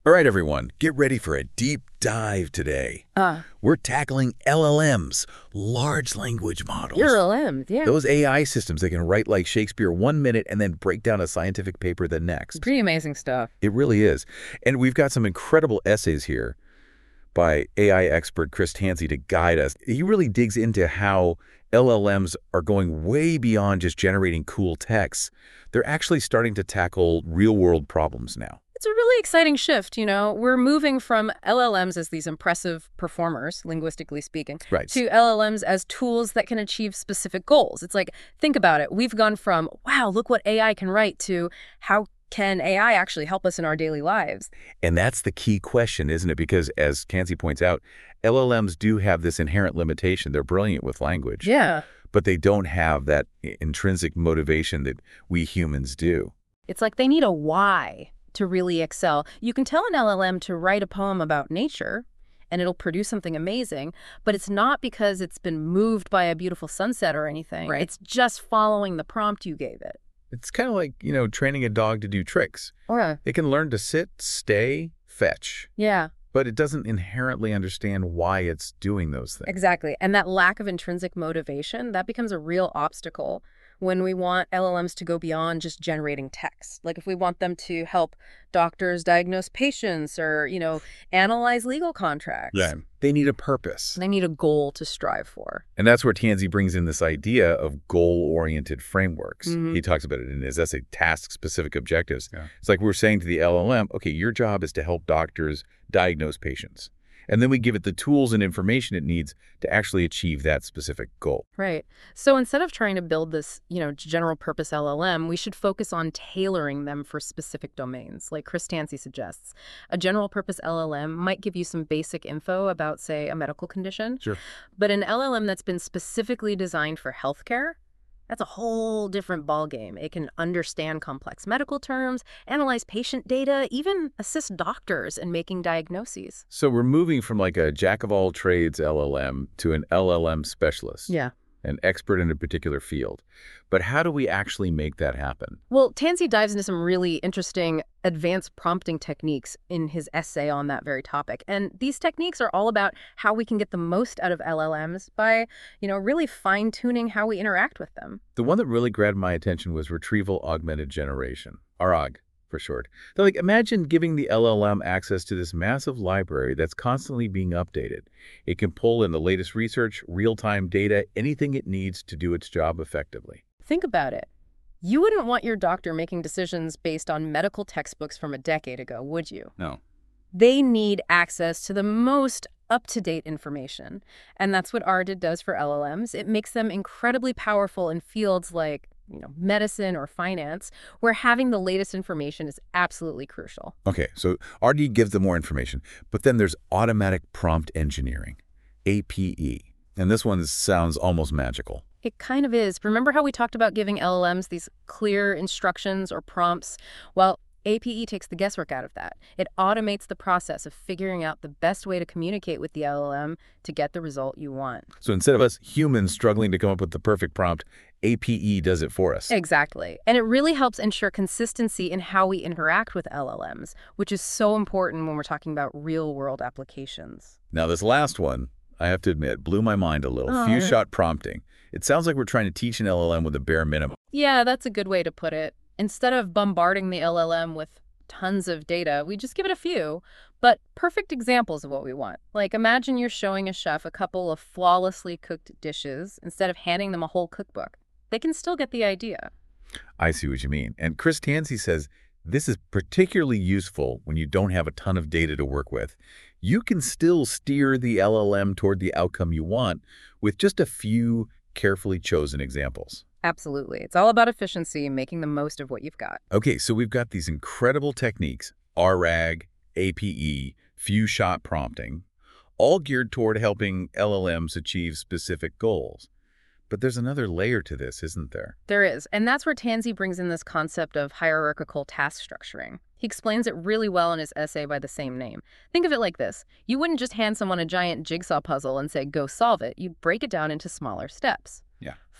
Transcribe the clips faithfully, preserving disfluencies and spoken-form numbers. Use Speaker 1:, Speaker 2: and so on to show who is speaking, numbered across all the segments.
Speaker 1: All right, everyone, get ready for a deep dive today.
Speaker 2: Uh,
Speaker 1: We're tackling L L Ms, large language models.
Speaker 2: L L Ms, yeah.
Speaker 1: Those A I systems that can write like Shakespeare one minute and then break down a scientific paper the next.
Speaker 2: Pretty amazing stuff.
Speaker 1: It really is. And we've got some incredible essays here by A I expert Chris Tanzi to guide us. He really digs into how L L Ms are going way beyond just generating cool texts. They're actually starting to tackle real-world problems now.
Speaker 2: It's a really exciting shift, you know. We're moving from L L Ms as these impressive performers, linguistically speaking,
Speaker 1: Right.
Speaker 2: to L L Ms as tools that can achieve specific goals. It's like, think about it. We've gone from, wow, look what A I can write, to how can A I actually help us in our daily lives?
Speaker 1: And that's the key question, isn't it? Because as Tanzi points out, L L Ms do have this inherent limitation. They're brilliant with language.
Speaker 2: Yeah.
Speaker 1: But they don't have that intrinsic motivation that we humans do.
Speaker 2: It's like they need a why to really excel. You can tell an L L M to write a poem about nature, and it'll produce something amazing, but it's not because it's been moved by a beautiful sunset or anything.
Speaker 3: Right.
Speaker 2: It's just following the prompt you gave it.
Speaker 1: It's kind of like, you know, training a dog to do tricks.
Speaker 2: Or,
Speaker 1: It can learn to sit, stay, fetch,
Speaker 2: yeah,
Speaker 1: but it doesn't inherently understand why it's doing those things.
Speaker 2: exactly. And that lack of intrinsic motivation, that becomes a real obstacle when we want L L Ms to go beyond just generating text. Like if we want them to help doctors diagnose patients or, you know, analyze legal contracts.
Speaker 1: They need a purpose.
Speaker 2: They need a goal to strive for.
Speaker 1: And that's where Tanzi brings in this idea of goal-oriented frameworks.
Speaker 2: Mhm.
Speaker 1: He talks about it in his essay, Task-Specific Objectives.
Speaker 4: Yeah.
Speaker 1: It's like we're saying to the L L M, okay, your job is to help doctors diagnose patients. And then we give it the tools and information it needs to actually achieve that specific goal.
Speaker 2: Right. So instead of trying to build this, you know, general purpose L L M, we should focus on tailoring them for specific domains, like Chris Tanzi suggests. A general purpose L L M might give you some basic info about, say, a medical condition.
Speaker 4: Sure.
Speaker 2: But an L L M that's been specifically designed for healthcare, that's a whole different ballgame. It can understand complex medical terms, analyze patient data, even assist doctors in making diagnoses.
Speaker 1: So we're moving from like a jack-of-all-trades L L M to an L L M specialist.
Speaker 2: Yeah.
Speaker 1: An expert in a particular field. But how do we actually make that happen?
Speaker 2: Well, Tanzi dives into some really interesting advanced prompting techniques in his essay on that very topic. And these techniques are all about how we can get the most out of L L Ms by, you know, really fine-tuning how we interact with them.
Speaker 1: The one that really grabbed my attention was retrieval augmented generation, R A G for short. So like imagine giving the L L M access to this massive library that's constantly being updated. It can pull in the latest research, real-time data, anything it needs to do its job effectively.
Speaker 2: Think about it. You wouldn't want your doctor making decisions based on medical textbooks from a decade ago, would you?
Speaker 4: No.
Speaker 2: They need access to the most up-to-date information. And that's what R D I does for L L Ms. It makes them incredibly powerful in fields like, you know, medicine or finance, where having the latest information is absolutely crucial.
Speaker 1: Okay, so R D gives them more information, but then there's automatic prompt engineering, A P E. And this one sounds almost magical.
Speaker 2: It kind of is. Remember how we talked about giving L L Ms these clear instructions or prompts? Well, A P E takes the guesswork out of that. It automates the process of figuring out the best way to communicate with the L L M to get the result you want.
Speaker 1: So instead of us humans struggling to come up with the perfect prompt, A P E does it for us.
Speaker 2: Exactly. And it really helps ensure consistency in how we interact with L L Ms, which is so important when we're talking about real-world applications.
Speaker 1: Now this last one, I have to admit, blew my mind a little.
Speaker 2: Oh.
Speaker 1: Few-shot prompting. It sounds like we're trying to teach an L L M with a bare minimum.
Speaker 2: Yeah, that's a good way to put it. Instead of bombarding the L L M with tons of data, we just give it a few, but perfect examples of what we want. Like imagine you're showing a chef a couple of flawlessly cooked dishes instead of handing them a whole cookbook. They can still get the idea.
Speaker 1: I see what you mean. And Chris Tanzi says this is particularly useful when you don't have a ton of data to work with. You can still steer the L L M toward the outcome you want with just a few carefully chosen examples.
Speaker 2: Absolutely. It's all about efficiency and making the most of what you've got.
Speaker 1: Okay, so we've got these incredible techniques, R A G, A P E, few-shot prompting, all geared toward helping L L Ms achieve specific goals. But there's another layer to this, isn't there?
Speaker 2: There is. And that's where Tanzi brings in this concept of hierarchical task structuring. He explains it really well in his essay by the same name. Think of it like this. You wouldn't just hand someone a giant jigsaw puzzle and say, go solve it. You'd break it down into smaller steps.
Speaker 4: Yeah.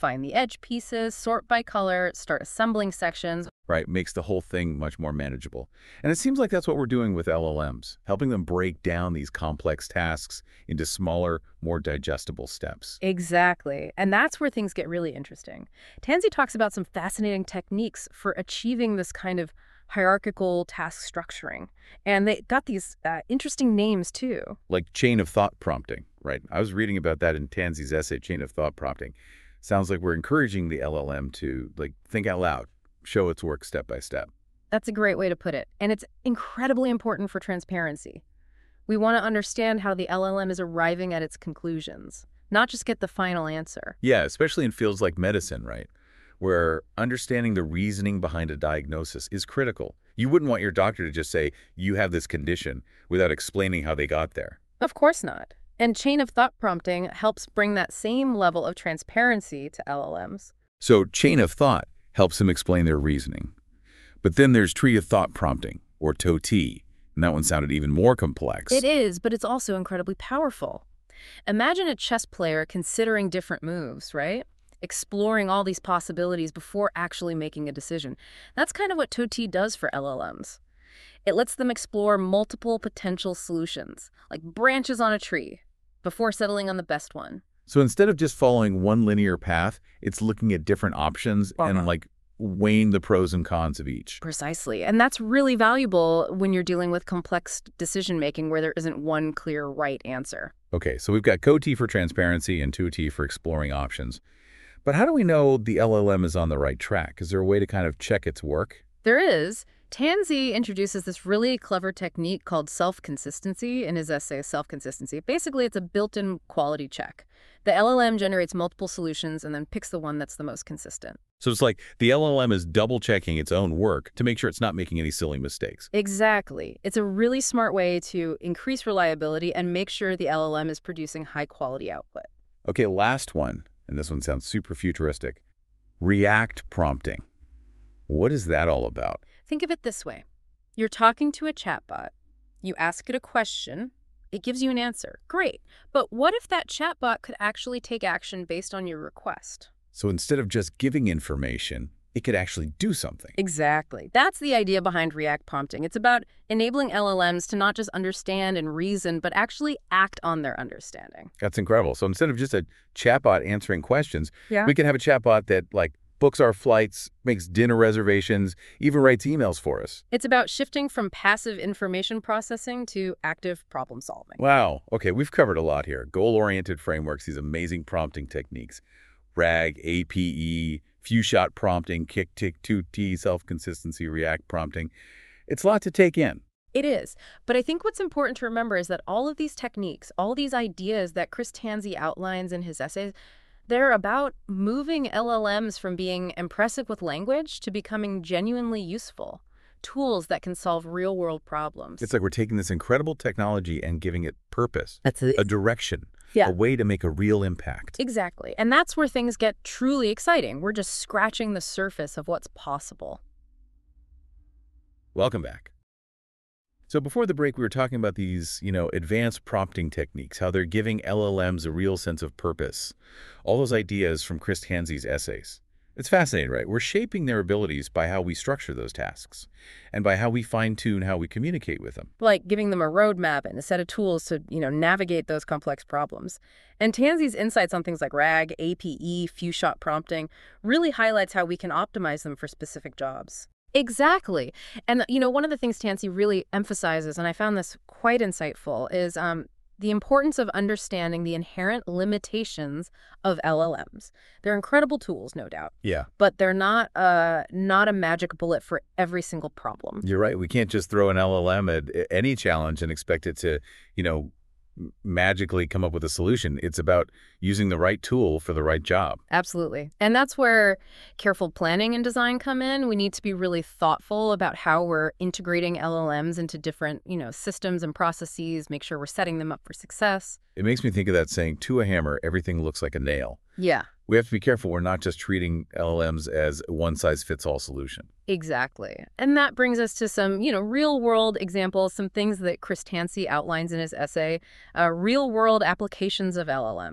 Speaker 2: find the edge pieces, sort by color, start assembling sections.
Speaker 1: Right, makes the whole thing much more manageable. And it seems like that's what we're doing with L L Ms, helping them break down these complex tasks into smaller, more digestible steps.
Speaker 2: Exactly. And that's where things get really interesting. Tansey talks about some fascinating techniques for achieving this kind of hierarchical task structuring. And they got these uh, interesting names, too.
Speaker 1: Like chain of thought prompting, right? I was reading about that in Tansey's essay, Chain of Thought Prompting. Sounds like we're encouraging the L L M to, like, think out loud, show its work step by step.
Speaker 2: That's a great way to put it. And it's incredibly important for transparency. We want to understand how the L L M is arriving at its conclusions, not just get the final answer.
Speaker 1: Yeah, especially in fields like medicine, right? Where understanding the reasoning behind a diagnosis is critical. You wouldn't want your doctor to just say, you have this condition, without explaining how they got there.
Speaker 2: Of course not. And chain of thought prompting helps bring that same level of transparency to L L Ms.
Speaker 1: So chain of thought helps them explain their reasoning. But then there's tree of thought prompting, or T O T, and that one sounded even more complex.
Speaker 2: It is, but it's also incredibly powerful. Imagine a chess player considering different moves, right? Exploring all these possibilities before actually making a decision. That's kind of what T O T does for L L Ms. It lets them explore multiple potential solutions, like branches on a tree, before settling on the best one.
Speaker 1: So instead of just following one linear path, it's looking at different options
Speaker 2: Uh-huh.
Speaker 1: and like weighing the pros and cons of each.
Speaker 2: Precisely. And that's really valuable when you're dealing with complex decision-making where there isn't one clear right answer.
Speaker 1: Okay, so we've got C O T for transparency and T O T for exploring options. But how do we know the L L M is on the right track? Is there a way to kind of check its work?
Speaker 2: There is. Tansey introduces this really clever technique called self-consistency in his essay, Self-Consistency. Basically, it's a built-in quality check. The L L M generates multiple solutions and then picks the one that's the most consistent.
Speaker 1: So it's like the L L M is double-checking its own work to make sure it's not making any silly mistakes.
Speaker 2: Exactly. It's a really smart way to increase reliability and make sure the L L M is producing high-quality output.
Speaker 1: Okay, last one, and this one sounds super futuristic. React prompting. What is that all about?
Speaker 2: Think of it this way. You're talking to a chatbot. You ask it a question. It gives you an answer. Great. But what if that chatbot could actually take action based on your request?
Speaker 1: So instead of just giving information, it could actually do something.
Speaker 2: Exactly. That's the idea behind React prompting. It's about enabling L L Ms to not just understand and reason, but actually act on their understanding.
Speaker 1: That's incredible. So instead of just a chatbot answering questions,
Speaker 2: Yeah.
Speaker 1: we can have a chatbot that like books our flights, makes dinner reservations, even writes emails for us.
Speaker 2: It's about shifting from passive information processing to active problem solving.
Speaker 1: Wow. Okay, we've covered a lot here. Goal-oriented frameworks, these amazing prompting techniques. RAG, A P E, few-shot prompting, kick, tick, T O T, self-consistency, React prompting. It's a lot to take in.
Speaker 2: It is. But I think what's important to remember is that all of these techniques, all these ideas that Chris Tansey outlines in his essays, they're about moving L L Ms from being impressive with language to becoming genuinely useful. Tools that can solve real-world problems.
Speaker 1: It's like we're taking this incredible technology and giving it purpose,
Speaker 2: That's it.
Speaker 1: a direction,
Speaker 2: Yeah.
Speaker 1: a way to make a real impact.
Speaker 2: Exactly. And that's where things get truly exciting. We're just scratching the surface of what's possible.
Speaker 1: Welcome back. So before the break, we were talking about these, you know, advanced prompting techniques, how they're giving L L Ms a real sense of purpose. All those ideas from Chris Tansey's essays. It's fascinating, right? We're shaping their abilities by how we structure those tasks and by how we fine-tune how we communicate with them.
Speaker 2: Like giving them a roadmap and a set of tools to, you know, navigate those complex problems. And Tansey's insights on things like RAG, A P E, few-shot prompting really highlights how we can optimize them for specific jobs. Exactly. And, you know, one of the things Tansey really emphasizes, and I found this quite insightful, is um, the importance of understanding the inherent limitations of L L Ms. They're incredible tools, no doubt,
Speaker 1: Yeah,
Speaker 2: but they're not, uh, not a magic bullet for every single problem.
Speaker 1: you're right. We can't just throw an L L M at any challenge and expect it to, you know, m- magically come up with a solution. It's about using the right tool for the right job.
Speaker 2: Absolutely. And that's where careful planning and design come in. We need to be really thoughtful about how we're integrating L L Ms into different, you know, systems and processes, make sure we're setting them up for success.
Speaker 1: It makes me think of that saying, to a hammer, everything looks like a nail.
Speaker 2: Yeah,
Speaker 1: We have to be careful we're not just treating L L Ms as a one-size-fits-all solution.
Speaker 2: exactly. And that brings us to some, you know, real-world examples, some things that Chris Tansey outlines in his essay, uh, real-world applications of L L Ms.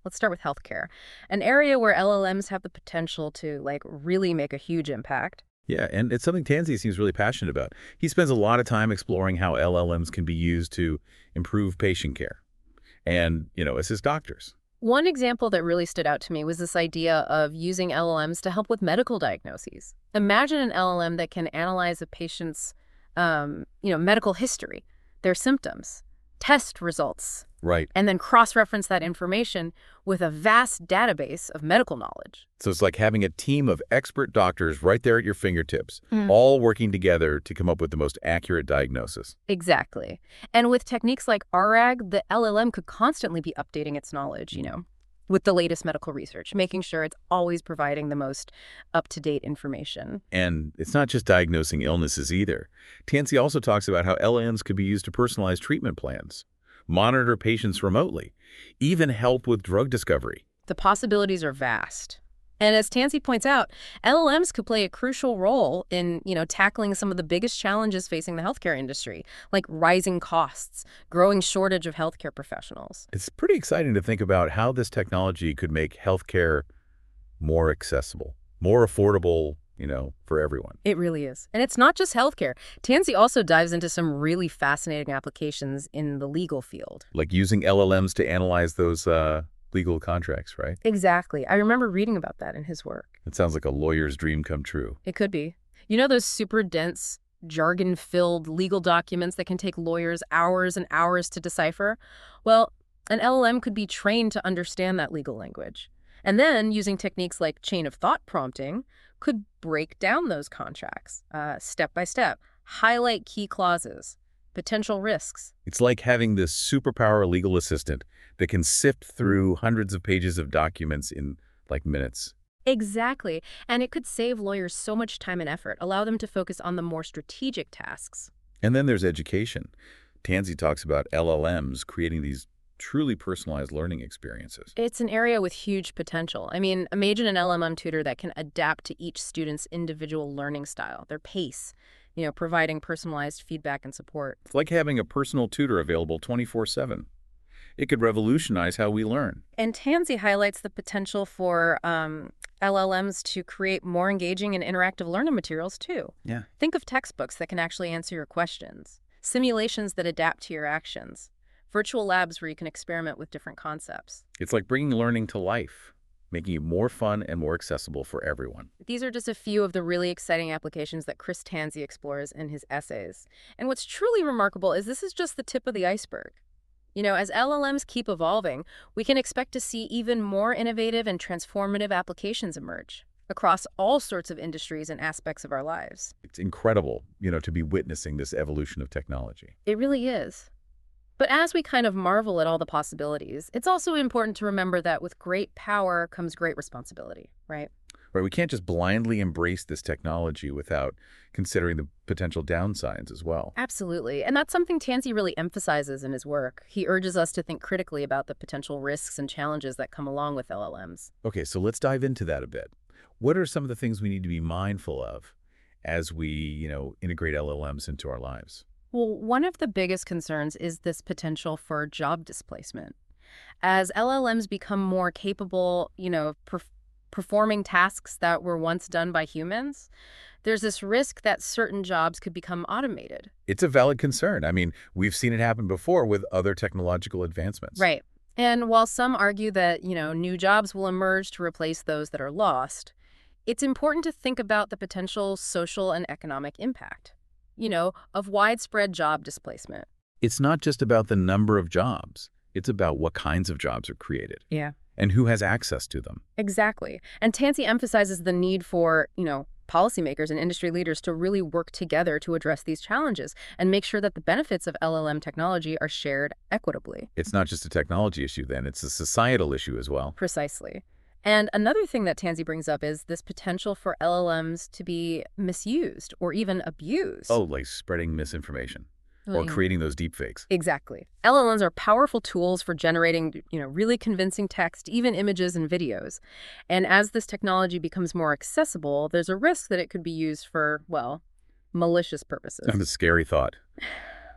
Speaker 2: Let's start with healthcare, an area where L L Ms have the potential to, like, really make a huge impact.
Speaker 1: Yeah, and it's something Tansy seems really passionate about. He spends a lot of time exploring how L L Ms can be used to improve patient care and, you know, assist doctors.
Speaker 2: One example that really stood out to me was this idea of using L L Ms to help with medical diagnoses. Imagine an L L M that can analyze a patient's, um, you know, medical history, their symptoms, test results,
Speaker 1: Right.
Speaker 2: and then cross-reference that information with a vast database of medical knowledge.
Speaker 1: So it's like having a team of expert doctors right there at your fingertips,
Speaker 2: Mm.
Speaker 1: all working together to come up with the most accurate diagnosis.
Speaker 2: Exactly. And with techniques like R A G, the L L M could constantly be updating its knowledge, you know, with the latest medical research, making sure it's always providing the most up-to-date information.
Speaker 1: And it's not just diagnosing illnesses either. Tansy also talks about how L L Ms could be used to personalize treatment plans, monitor patients remotely, even help with drug discovery.
Speaker 2: The possibilities are vast. And as Tansy points out, L L Ms could play a crucial role in, you know, tackling some of the biggest challenges facing the healthcare industry, like rising costs, growing shortage of healthcare professionals.
Speaker 1: It's pretty exciting to think about how this technology could make healthcare more accessible, more affordable, you know, for everyone.
Speaker 2: It really is. And it's not just healthcare. Tansy also dives into some really fascinating applications in the legal field.
Speaker 1: Like using L L Ms to analyze those uh, legal contracts, right?
Speaker 2: Exactly. I remember reading about that in his work.
Speaker 1: It sounds like a lawyer's dream come true.
Speaker 2: It could be. You know those super dense, jargon-filled legal documents that can take lawyers hours and hours to decipher? Well, an L L M could be trained to understand that legal language. And then, using techniques like chain of thought prompting, could break down those contracts uh, step by step, highlight key clauses, potential risks.
Speaker 1: It's like having this superpower legal assistant that can sift through hundreds of pages of documents in like minutes.
Speaker 2: Exactly. And it could save lawyers so much time and effort, allow them to focus on the more strategic tasks.
Speaker 1: And then there's education. Tansy talks about L L Ms creating these truly personalized learning experiences.
Speaker 2: It's an area with huge potential. I mean, imagine an L M M tutor that can adapt to each student's individual learning style, their pace, you know, providing personalized feedback and support.
Speaker 1: It's like having a personal tutor available twenty-four seven. It could revolutionize how we learn.
Speaker 2: And Tansy highlights the potential for um, L L Ms to create more engaging and interactive learning materials, too.
Speaker 1: Yeah.
Speaker 2: Think of textbooks that can actually answer your questions, simulations that adapt to your actions, virtual labs where you can experiment with different concepts.
Speaker 1: It's like bringing learning to life, making it more fun and more accessible for everyone.
Speaker 2: These are just a few of the really exciting applications that Chris Tansy explores in his essays. And what's truly remarkable is this is just the tip of the iceberg. You know, as L L Ms keep evolving, we can expect to see even more innovative and transformative applications emerge across all sorts of industries and aspects of our lives.
Speaker 1: It's incredible, you know, to be witnessing this evolution of technology.
Speaker 2: It really is. But as we kind of marvel at all the possibilities, it's also important to remember that with great power comes great responsibility, right?
Speaker 1: Right, we can't just blindly embrace this technology without considering the potential downsides as well.
Speaker 2: Absolutely. And that's something Tansy really emphasizes in his work. He urges us to think critically about the potential risks and challenges that come along with L L Ms.
Speaker 1: Okay, so let's dive into that a bit. What are some of the things we need to be mindful of as we, you know, integrate L L Ms into our lives?
Speaker 2: Well, one of the biggest concerns is this potential for job displacement. As L L Ms become more capable, you know, of perf performing tasks that were once done by humans, there's this risk that certain jobs could become automated.
Speaker 1: It's a valid concern. I mean, we've seen it happen before with other technological advancements.
Speaker 2: Right. And while some argue that, you know, new jobs will emerge to replace those that are lost, it's important to think about the potential social and economic impact, you know, of widespread job displacement.
Speaker 1: It's not just about the number of jobs. It's about what kinds of jobs are created.
Speaker 2: Yeah.
Speaker 1: And who has access to them.
Speaker 2: Exactly. And Tansy emphasizes the need for, you know, policymakers and industry leaders to really work together to address these challenges and make sure that the benefits of L L M technology are shared equitably.
Speaker 1: It's not just a technology issue then, it's a societal issue as well.
Speaker 2: Precisely. And another thing that Tansy brings up is this potential for L L Ms to be misused or even abused.
Speaker 1: Oh, like spreading misinformation or
Speaker 2: Mm.
Speaker 1: creating those deepfakes.
Speaker 2: Exactly. L L Ms are powerful tools for generating, you know, really convincing text, even images and videos. And as this technology becomes more accessible, there's a risk that it could be used for, well, malicious purposes.
Speaker 1: That's a scary thought.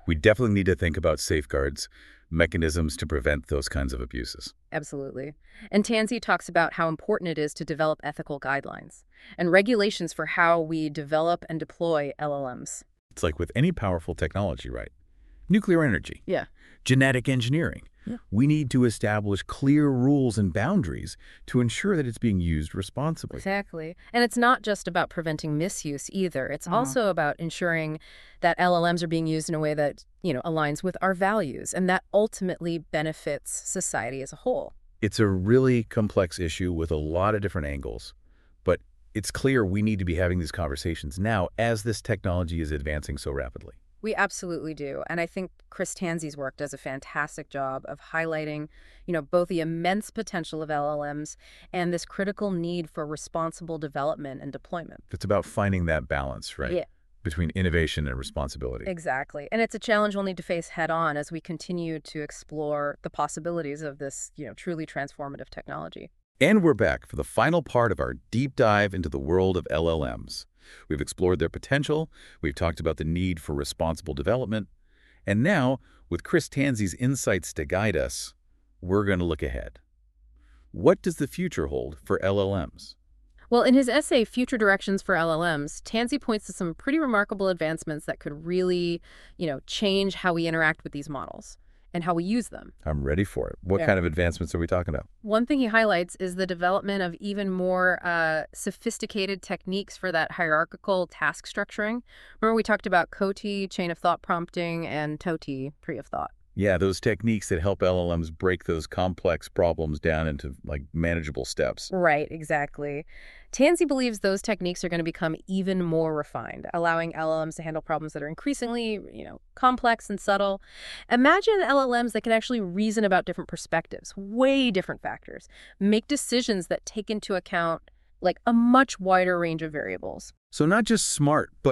Speaker 1: We definitely need to think about safeguards, mechanisms to prevent those kinds of abuses.
Speaker 2: Absolutely. And Tanzi talks about how important it is to develop ethical guidelines and regulations for how we develop and deploy L L Ms.
Speaker 1: It's like with any powerful technology, right? Nuclear energy,
Speaker 2: Yeah.
Speaker 1: genetic engineering.
Speaker 2: Yeah.
Speaker 1: We need to establish clear rules and boundaries to ensure that it's being used responsibly.
Speaker 2: Exactly. And it's not just about preventing misuse either. It's
Speaker 3: Uh-huh.
Speaker 2: also about ensuring that L L Ms are being used in a way that, you know, aligns with our values, and that ultimately benefits society as a whole.
Speaker 1: It's a really complex issue with a lot of different angles, but it's clear we need to be having these conversations now as this technology is advancing so rapidly.
Speaker 2: We absolutely do. And I think Chris Tanzi's work does a fantastic job of highlighting, you know, both the immense potential of L L Ms and this critical need for responsible development and deployment.
Speaker 1: It's about finding that balance, right?
Speaker 2: Yeah.
Speaker 1: Between innovation and responsibility.
Speaker 2: Exactly. And it's a challenge we'll need to face head on as we continue to explore the possibilities of this, you know, truly transformative technology.
Speaker 1: And we're back for the final part of our deep dive into the world of L L Ms. We've explored their potential, we've talked about the need for responsible development, and now, with Chris Tanzi's insights to guide us, we're going to look ahead. What does the future hold for L L Ms?
Speaker 2: Well, in his essay, Future Directions for L L Ms, Tanzi points to some pretty remarkable advancements that could really, you know, change how we interact with these models and how we use them.
Speaker 1: I'm ready for it. What
Speaker 2: Yeah.
Speaker 1: kind of advancements are we talking about?
Speaker 2: One thing he highlights is the development of even more uh, sophisticated techniques for that hierarchical task structuring. Remember we talked about COTI, chain of thought prompting, and TOTI, tree of thought.
Speaker 1: Yeah, those techniques that help L L Ms break those complex problems down into, like, manageable steps.
Speaker 2: Right, exactly. Tanzi believes those techniques are going to become even more refined, allowing L L Ms to handle problems that are increasingly, you know, complex and subtle. Imagine L L Ms that can actually reason about different perspectives, way different factors, make decisions that take into account, like, a much wider range of variables.
Speaker 1: So not just smart, but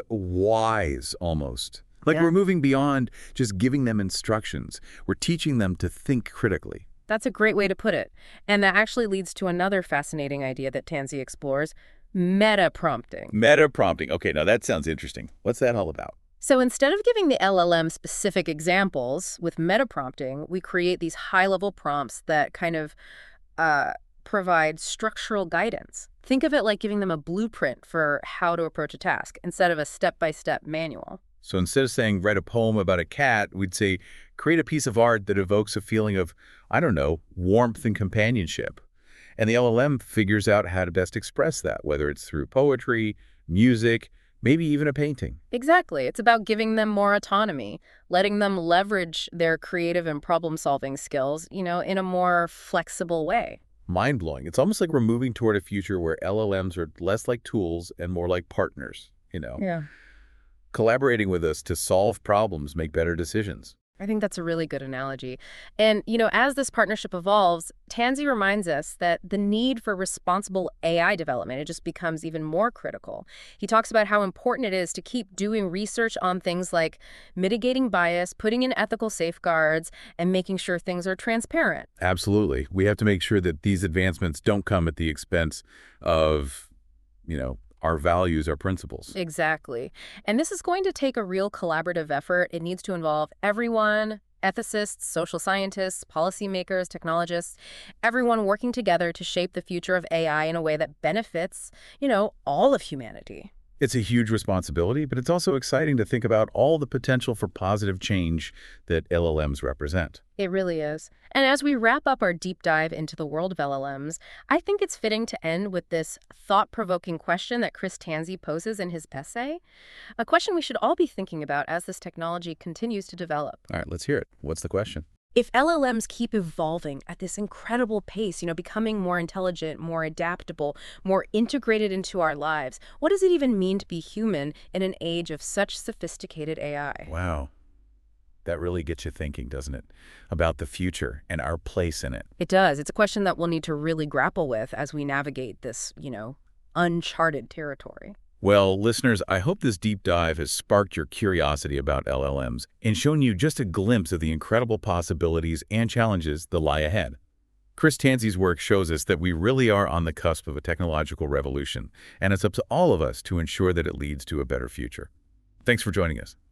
Speaker 1: wise almost. Like
Speaker 2: Yeah.
Speaker 1: we're moving beyond just giving them instructions. We're teaching them to think critically.
Speaker 2: That's a great way to put it. And that actually leads to another fascinating idea that Tanzi explores, meta-prompting.
Speaker 1: Meta prompting. Okay, now that sounds interesting. What's that all about?
Speaker 2: So instead of giving the L L M specific examples with meta-prompting, we create these high-level prompts that kind of uh, provide structural guidance. Think of it like giving them a blueprint for how to approach a task instead of a step-by-step manual.
Speaker 1: So instead of saying, write a poem about a cat, we'd say, create a piece of art that evokes a feeling of, I don't know, warmth and companionship. And the L L M figures out how to best express that, whether it's through poetry, music, maybe even a painting.
Speaker 2: Exactly. It's about giving them more autonomy, letting them leverage their creative and problem-solving skills, you know, in a more flexible way.
Speaker 1: Mind-blowing. It's almost like we're moving toward a future where L L Ms are less like tools and more like partners, you know.
Speaker 2: Yeah.
Speaker 1: Collaborating with us to solve problems, make better decisions.
Speaker 2: I think that's a really good analogy. And, you know, as this partnership evolves, Tanzi reminds us that the need for responsible A I development, it just becomes even more critical. He talks about how important it is to keep doing research on things like mitigating bias, putting in ethical safeguards, and making sure things are transparent.
Speaker 1: Absolutely. We have to make sure that these advancements don't come at the expense of, you know, our values, our principles.
Speaker 2: Exactly. And this is going to take a real collaborative effort. It needs to involve everyone, ethicists, social scientists, policymakers, technologists, everyone working together to shape the future of A I in a way that benefits, you know, all of humanity.
Speaker 1: It's a huge responsibility, but it's also exciting to think about all the potential for positive change that L L Ms represent.
Speaker 2: It really is. And as we wrap up our deep dive into the world of L L Ms, I think it's fitting to end with this thought-provoking question that Chris Tanzi poses in his essay, a question we should all be thinking about as this technology continues to develop.
Speaker 1: All right, let's hear it. What's the question?
Speaker 2: If L L Ms keep evolving at this incredible pace, you know, becoming more intelligent, more adaptable, more integrated into our lives, what does it even mean to be human in an age of such sophisticated A I?
Speaker 1: Wow. That really gets you thinking, doesn't it? About the future and our place in it.
Speaker 2: It does. It's a question that we'll need to really grapple with as we navigate this, you know, uncharted territory.
Speaker 1: Well, listeners, I hope this deep dive has sparked your curiosity about L L Ms and shown you just a glimpse of the incredible possibilities and challenges that lie ahead. Chris Tanzi's work shows us that we really are on the cusp of a technological revolution, and it's up to all of us to ensure that it leads to a better future. Thanks for joining us.